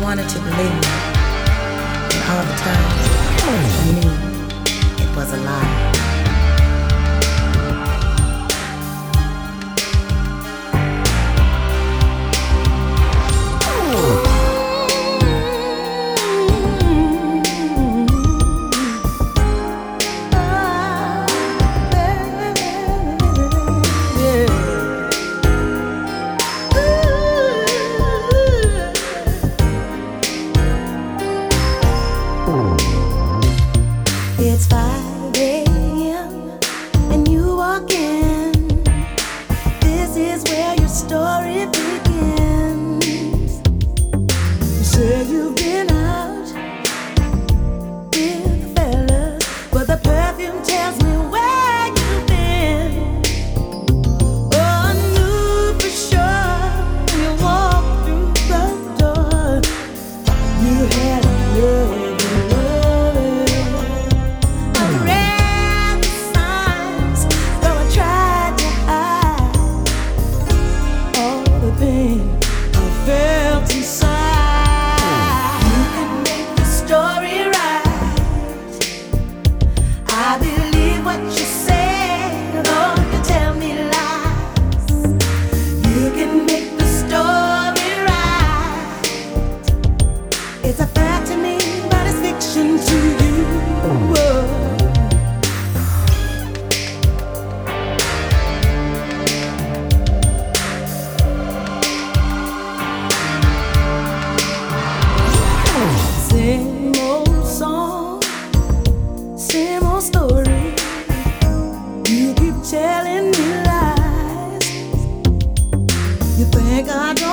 wanted to believe me, and all the time I knew it was a lie. It's 5 a.m. and you walk in. This is where your story begins. You say you've been out with the fellas, but the perfume tells me where you've been. Oh, I knew for sure when you walked through the door, you had a love. It's a fact to me, but it's fiction to you. Whoa. Same old song, same old story. You keep telling me lies. You think I don't